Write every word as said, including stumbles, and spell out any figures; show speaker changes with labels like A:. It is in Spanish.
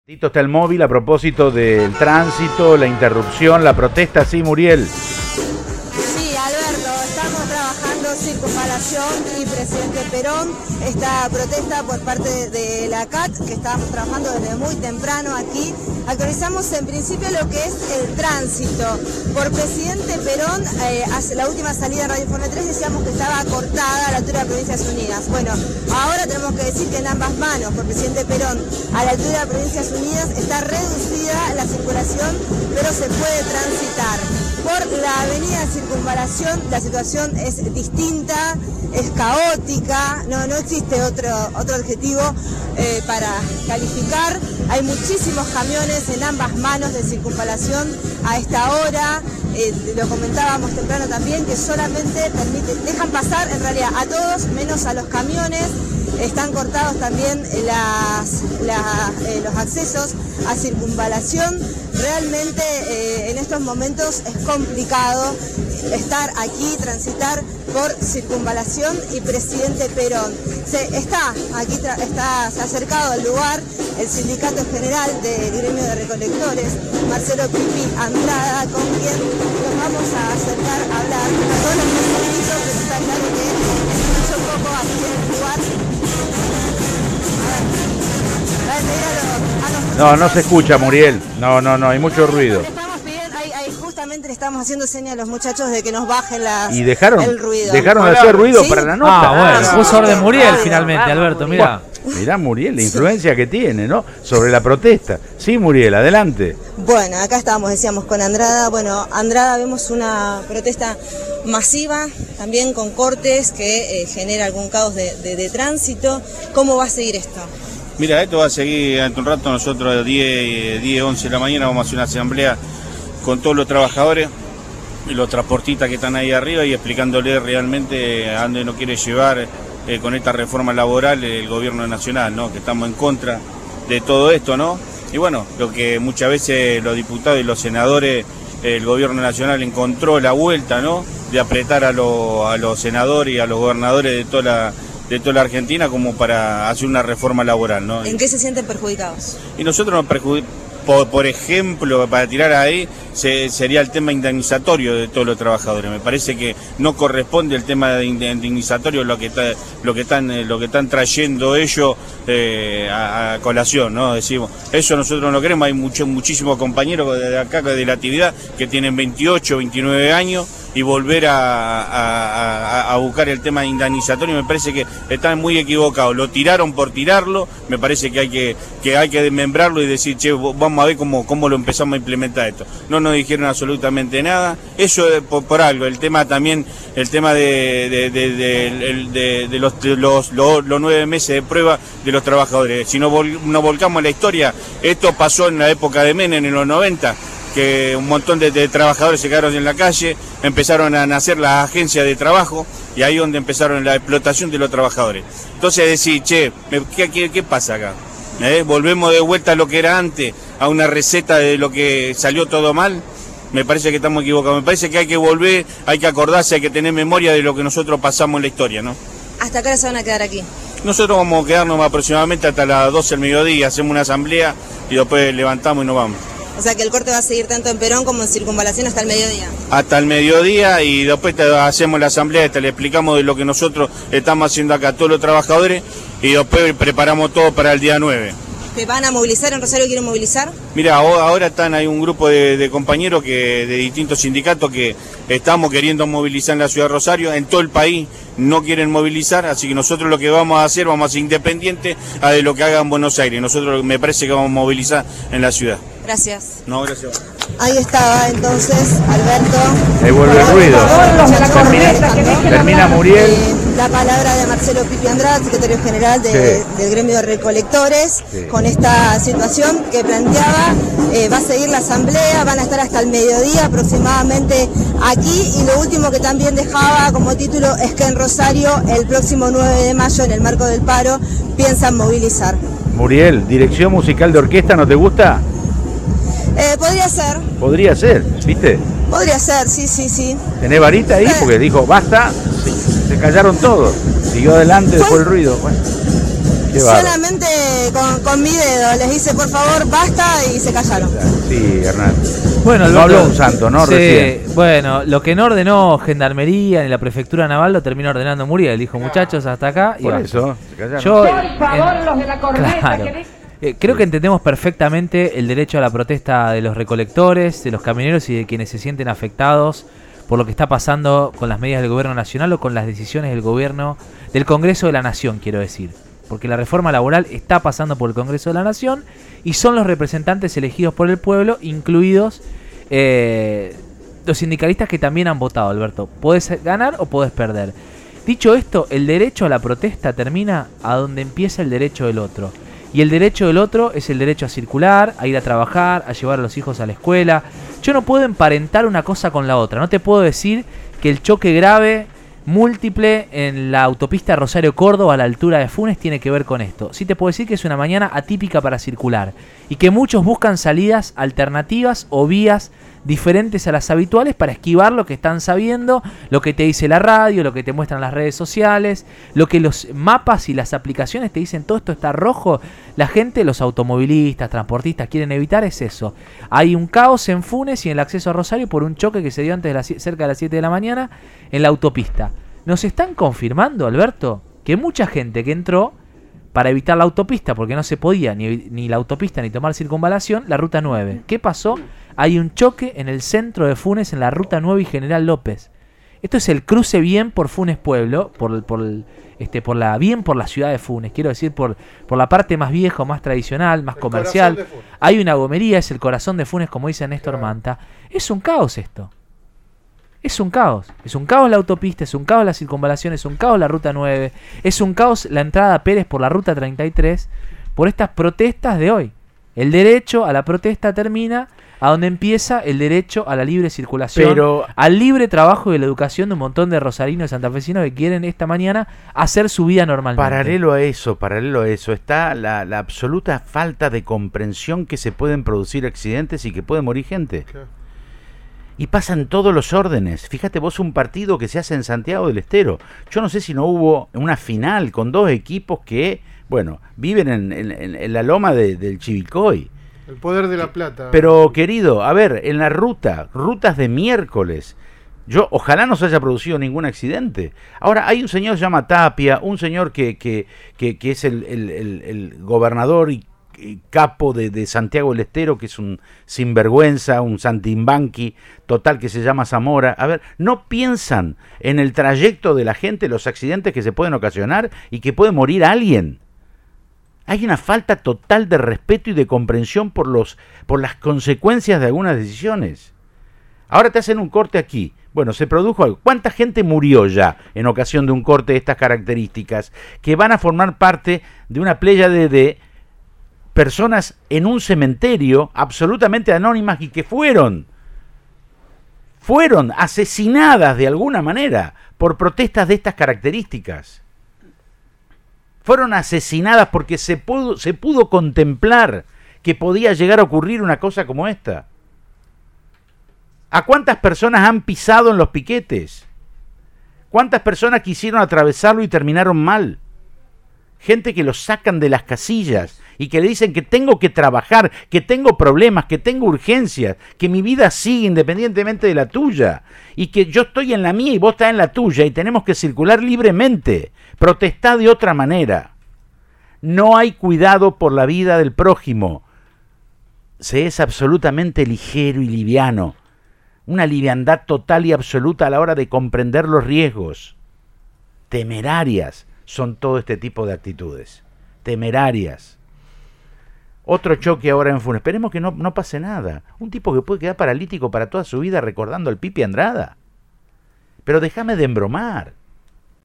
A: Tito está el móvil a propósito del tránsito, la interrupción, la protesta, sí, Muriel.
B: Sí, Alberto, estamos trabajando circunvalación y Presidente Perón, esta protesta por parte de la C A T, que estábamos trabajando desde muy temprano aquí. Actualizamos en principio lo que es el tránsito. Por Presidente Perón, eh, hace la última salida en Radio Informe tres decíamos que estaba cortada a la altura de Provincias Unidas. Bueno, ahora tenemos que decir que en ambas manos, por Presidente Perón, a la altura de Provincias Unidas, está reducida la circulación, pero se puede transitar. Por la avenida Circunvalación la situación es distinta, es caótica, no, no existe otro, otro adjetivo eh, para calificar. Hay muchísimos camiones en ambas manos de Circunvalación a esta hora, eh, lo comentábamos temprano también, que solamente permiten, dejan pasar en realidad a todos menos a los camiones. Están cortados también las, la, eh, los accesos a Circunvalación. Realmente eh, en estos momentos es complicado estar aquí, transitar por Circunvalación y Presidente Perón. Se, está aquí, está, se ha acercado al lugar el Sindicato General del Gremio de Recolectores, Marcelo Pipi Andrada, con quien nos vamos a acercar a hablar a todos los compañeros, pero está claro que se escucha un poco hacia el lugar.
A: No, no se escucha, Muriel. No, no, no, hay mucho ruido.
B: Estamos pidiendo, hay, hay, justamente le estamos haciendo señas a los muchachos de que nos bajen las,
A: y dejaron,
B: el ruido.
A: Dejaron de hacer ruido, ¿sí?, para la nota.
C: Ah, bueno,
A: ah,
C: puso orden Muriel
B: radio,
C: finalmente,
B: radio,
C: Alberto,
B: Muriel.
C: mirá.
A: Mirá, Muriel, la influencia que tiene, ¿no? Sobre la protesta. Sí, Muriel, adelante.
B: Bueno, acá estábamos, decíamos, con Andrada. Bueno, Andrada, vemos una protesta masiva, también con cortes que eh, genera algún caos de, de, de tránsito. ¿Cómo va a seguir esto?
D: Mira, esto va a seguir en un rato. Nosotros a diez, once de la mañana vamos a hacer una asamblea con todos los trabajadores y los transportistas que están ahí arriba y explicándoles realmente a dónde nos quiere llevar eh, con esta reforma laboral el gobierno nacional, ¿no? Que estamos en contra de todo esto, ¿no? Y bueno, lo que muchas veces los diputados y los senadores, el gobierno nacional encontró la vuelta, ¿no?, de apretar a, lo, a los senadores y a los gobernadores de toda la... de toda la Argentina como para hacer una reforma laboral, ¿no?
B: ¿En qué se sienten perjudicados?
D: Y nosotros nos perjudicamos, por, por ejemplo, para tirar ahí, se, sería el tema indemnizatorio de todos los trabajadores. Me parece que no corresponde el tema de indemnizatorio lo que está, lo que están, lo que están trayendo ellos eh, a, a colación, ¿no? Decimos, eso nosotros no queremos. Hay mucho, muchísimos compañeros de acá de la actividad que tienen veintiocho, veintinueve años. Y volver a, a, a, a buscar el tema indemnizatorio me parece que están muy equivocados. Lo tiraron por tirarlo, me parece que hay que, que hay que desmembrarlo y decir, che, vamos a ver cómo, cómo lo empezamos a implementar esto. No nos dijeron absolutamente nada. Eso es por, por algo. El tema también, el tema de, de, de, de, de, de, los, de los, los, los nueve meses de prueba de los trabajadores. Si nos, vol, nos volcamos en la historia, esto pasó en la época de Menem, en los noventa, que un montón de, de trabajadores se quedaron en la calle, empezaron a nacer las agencias de trabajo y ahí donde empezaron la explotación de los trabajadores. Entonces decir, che, ¿qué, qué, qué pasa acá? ¿Eh? ¿Volvemos de vuelta a lo que era antes, a una receta de lo que salió todo mal? Me parece que estamos equivocados, me parece que hay que volver, hay que acordarse, hay que tener memoria de lo que nosotros pasamos en la historia, ¿no?
B: ¿Hasta qué hora se van a quedar aquí?
D: Nosotros vamos a quedarnos aproximadamente hasta las doce del mediodía, hacemos una asamblea y después levantamos y nos vamos.
B: O sea que el corte va a seguir tanto en Perón como en Circunvalación hasta el mediodía.
D: Hasta el mediodía y después te hacemos la asamblea, te le explicamos de lo que nosotros estamos haciendo acá a todos los trabajadores y después preparamos todo para el día nueve.
B: ¿Te van a movilizar? ¿En Rosario quieren movilizar?
D: Mira, ahora están, hay un grupo de, de compañeros que de distintos sindicatos que estamos queriendo movilizar en la ciudad de Rosario, en todo el país no quieren movilizar, así que nosotros lo que vamos a hacer, vamos a ser independientes a de lo que haga en Buenos Aires. Nosotros me parece que vamos a movilizar en la ciudad.
B: Gracias.
D: No, gracias.
B: Ahí estaba entonces Alberto.
A: Ahí vuelve el ruido. Termina, termina Muriel.
B: Eh, la palabra de Marcelo Pipi Andrada, secretario general de, sí. del Gremio de Recolectores, sí. con esta situación que planteaba. Eh, va a seguir la asamblea, van a estar hasta el mediodía aproximadamente aquí. Y lo último que también dejaba como título es que en Rosario el próximo nueve de mayo, en el marco del paro, piensan movilizar.
A: Muriel, dirección musical de orquesta, ¿no te gusta?
B: Eh, podría ser.
A: Podría ser, ¿viste?
B: Podría ser, sí, sí, sí.
A: ¿Tenés varita ahí? Porque dijo, basta, se, se callaron todos. Siguió adelante,
B: fue
A: fue el ruido. Bueno.
B: solamente con, con mi dedo les hice por favor basta y se callaron.
A: Sí, Hernán.
C: Bueno,
A: no habló un santo, ¿no?
C: Sí,
A: Recién.
C: bueno, lo que no ordenó Gendarmería ni la Prefectura Naval lo terminó ordenando Muriel. Dijo, muchachos, hasta acá. Y
A: Por
C: basta.
A: eso, se callaron.
C: Yo,
E: Por favor,
C: en-
E: los de la corneta.
C: Claro.
E: que
C: Eh, creo que entendemos perfectamente el derecho a la protesta de los recolectores, de los camioneros y de quienes se sienten afectados por lo que está pasando con las medidas del gobierno nacional o con las decisiones del gobierno, del Congreso de la Nación, quiero decir. Porque la reforma laboral está pasando por el Congreso de la Nación y son los representantes elegidos por el pueblo, incluidos eh, los sindicalistas que también han votado, Alberto. Podés ganar o podés perder. Dicho esto, el derecho a la protesta termina a donde empieza el derecho del otro. Y el derecho del otro es el derecho a circular, a ir a trabajar, a llevar a los hijos a la escuela. Yo no puedo emparentar una cosa con la otra. No te puedo decir que el choque grave, múltiple, en la autopista Rosario-Córdoba a la altura de Funes tiene que ver con esto. Sí te puedo decir que es una mañana atípica para circular. Y que muchos buscan salidas alternativas o vías diferentes a las habituales para esquivar lo que están sabiendo, lo que te dice la radio, lo que te muestran las redes sociales, lo que los mapas y las aplicaciones te dicen, todo esto está rojo. La gente, los automovilistas, transportistas quieren evitar es eso. Hay un caos en Funes y en el acceso a Rosario por un choque que se dio antes de las, cerca de las siete de la mañana en la autopista. Nos están confirmando, Alberto, que mucha gente que entró para evitar la autopista, porque no se podía ni, ni la autopista ni tomar circunvalación, la ruta nueve. ¿Qué pasó? Hay un choque en el centro de Funes, en la ruta nueve y General López. Esto es el cruce bien por Funes Pueblo, por, por, este, por la bien por la ciudad de Funes, quiero decir, por, por la parte más vieja, más tradicional, más
F: El
C: comercial.
F: corazón de Funes.
C: Hay una gomería, es el corazón de Funes, como dice Néstor
F: Claro.
C: Manta. Es un caos esto. Es un caos. Es un caos la autopista, es un caos la circunvalación, es un caos la ruta nueve, es un caos la entrada a Pérez por la ruta treinta y tres, por estas protestas de hoy. El derecho a la protesta termina a donde empieza el derecho a la libre circulación,
A: Pero-
C: al libre trabajo y la educación de un montón de rosarinos y santafesinos que quieren esta mañana hacer su vida normalmente.
A: Paralelo a eso, paralelo a eso, está la, la absoluta falta de comprensión que se pueden producir accidentes y que puede morir gente.
F: Claro.
A: Y pasan todos los órdenes. Fíjate vos, un partido que se hace en Santiago del Estero. Yo no sé si no hubo una final con dos equipos que, bueno, viven en, en- en- en la loma de- del Chivilcoy.
F: El poder de la plata.
A: Pero, querido, a ver, en la ruta, rutas de miércoles, yo ojalá no se haya producido ningún accidente. Ahora, hay un señor que se llama Tapia, un señor que, que, que, que es el, el- el- el gobernador y, y capo de, de Santiago del Estero, que es un sinvergüenza, un santimbanqui total, que se llama Zamora. A ver, ¿no piensan en el trayecto de la gente, los accidentes que se pueden ocasionar y que puede morir alguien? Hay una falta total de respeto y de comprensión por los por las consecuencias de algunas decisiones. Ahora te hacen un corte aquí. Bueno, se produjo algo. ¿Cuánta gente murió ya en ocasión de un corte de estas características que van a formar parte de una pléyade de personas en un cementerio absolutamente anónimas y que fueron fueron asesinadas de alguna manera por protestas de estas características? Fueron asesinadas porque se pudo, se pudo contemplar que podía llegar a ocurrir una cosa como esta. ¿A cuántas personas han pisado en los piquetes? ¿Cuántas personas quisieron atravesarlo y terminaron mal? Gente que los sacan de las casillas y que le dicen que tengo que trabajar, que tengo problemas, que tengo urgencias, que mi vida sigue independientemente de la tuya y que yo estoy en la mía y vos estás en la tuya y tenemos que circular libremente. Protestá de otra manera. No hay cuidado por la vida del prójimo. Se es absolutamente ligero y liviano. Una liviandad total y absoluta a la hora de comprender los riesgos. Temerarias son todo este tipo de actitudes. Temerarias. Otro choque ahora en Funes. Esperemos que no, no pase nada. Un tipo que puede quedar paralítico para toda su vida recordando al Pipi Andrada. Pero déjame de embromar.